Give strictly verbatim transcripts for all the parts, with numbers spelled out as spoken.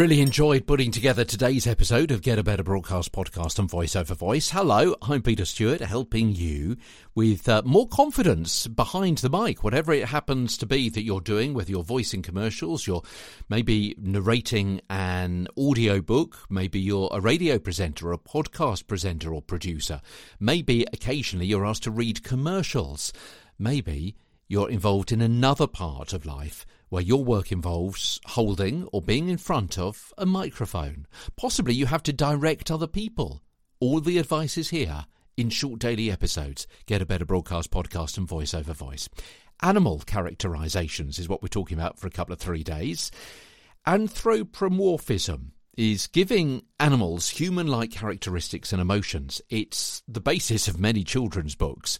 Really enjoyed putting together today's episode of Get a Better Broadcast podcast and Voice Over Voice. Hello, I'm Peter Stewart, helping you with uh, more confidence behind the mic, whatever it happens to be that you're doing, whether you're voicing commercials, you're maybe narrating an audio book, maybe you're a radio presenter, a podcast presenter or producer, maybe occasionally you're asked to read commercials, maybe you're involved in another part of life where your work involves holding or being in front of a microphone. Possibly you have to direct other people. All the advice is here in short daily episodes. Get a Better Broadcast podcast and Voice Over Voice. Animal characterizations is what we're talking about for a couple of three days. Anthropomorphism is giving animals human-like characteristics and emotions. It's the basis of many children's books.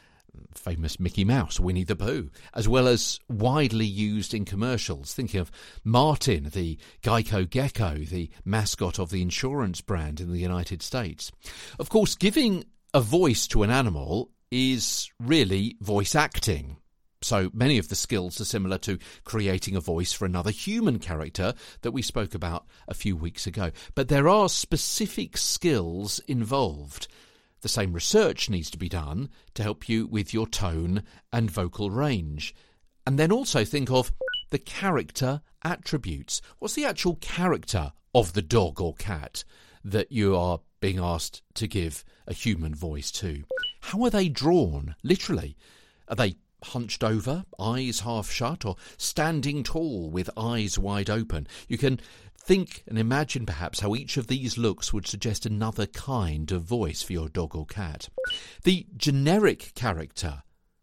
Famous Mickey Mouse, Winnie the Pooh, as well as widely used in commercials. Thinking of Martin, the Geico Gecko, the mascot of the insurance brand in the United States. Of course, giving a voice to an animal is really voice acting. So many of the skills are similar to creating a voice for another human character that we spoke about a few weeks ago. But there are specific skills involved. The same research needs to be done to help you with your tone and vocal range. And then also think of the character attributes. What's the actual character of the dog or cat that you are being asked to give a human voice to? How are they drawn, literally? Are they hunched over, eyes half shut, or standing tall with eyes wide open? You can think and imagine perhaps how each of these looks would suggest another kind of voice for your dog or cat. The generic character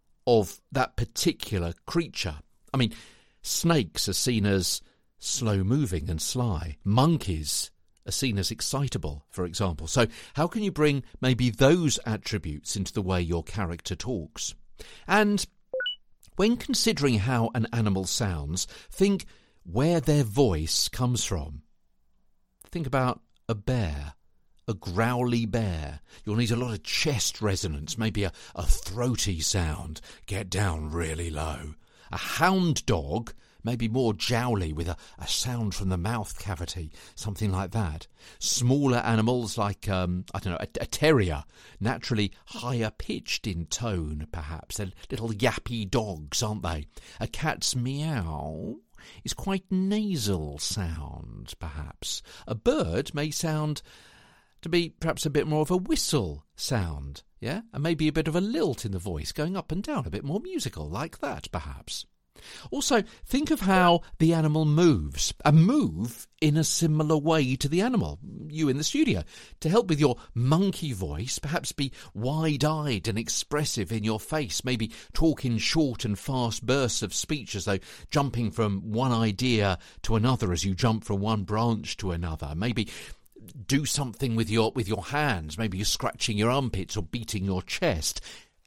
of that particular creature. I mean, snakes are seen as slow-moving and sly. Monkeys are seen as excitable, for example. So how can you bring maybe those attributes into the way your character talks? And when considering how an animal sounds, think where their voice comes from. Think about a bear, a growly bear. You'll need a lot of chest resonance, maybe a, a throaty sound. Get down really low. A hound dog, maybe more jowly with a, a sound from the mouth cavity, something like that. Smaller animals like, um, I don't know, a, a terrier, naturally higher pitched in tone, perhaps. They're little yappy dogs, aren't they? A cat's meow is quite nasal sound, perhaps. A bird may sound to be perhaps a bit more of a whistle sound, yeah? And maybe a bit of a lilt in the voice, going up and down, a bit more musical, like that, perhaps. Also, think of how the animal moves, and move in a similar way to the animal, you in the studio. To help with your monkey voice, perhaps be wide-eyed and expressive in your face, maybe talk in short and fast bursts of speech as though jumping from one idea to another as you jump from one branch to another. Maybe do something with your with your hands, maybe you're scratching your armpits or beating your chest.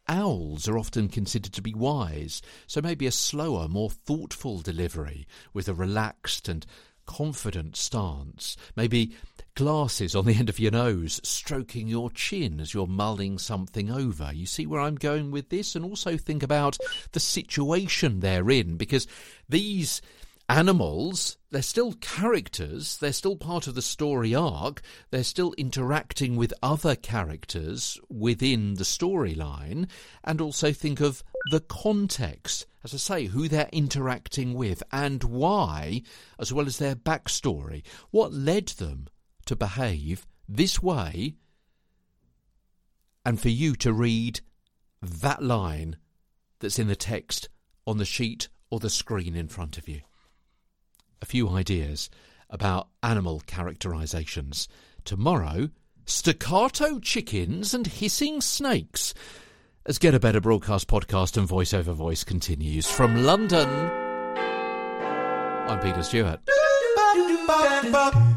Owls are often considered to be wise, so maybe a slower, more thoughtful delivery with a relaxed and confident stance. Maybe glasses on the end of your nose, stroking your chin as you're mulling something over. You see where I'm going with this? And also think about the situation they're in, because these animals, they're still characters, they're still part of the story arc, they're still interacting with other characters within the storyline, and also think of the context, as I say, who they're interacting with and why, as well as their backstory. What led them to behave this way, and for you to read that line that's in the text on the sheet or the screen in front of you. A few ideas about animal characterizations. Tomorrow, staccato chickens and hissing snakes. As Get a Better Broadcast podcast and Voice Over Voice continues. From London, I'm Peter Stewart.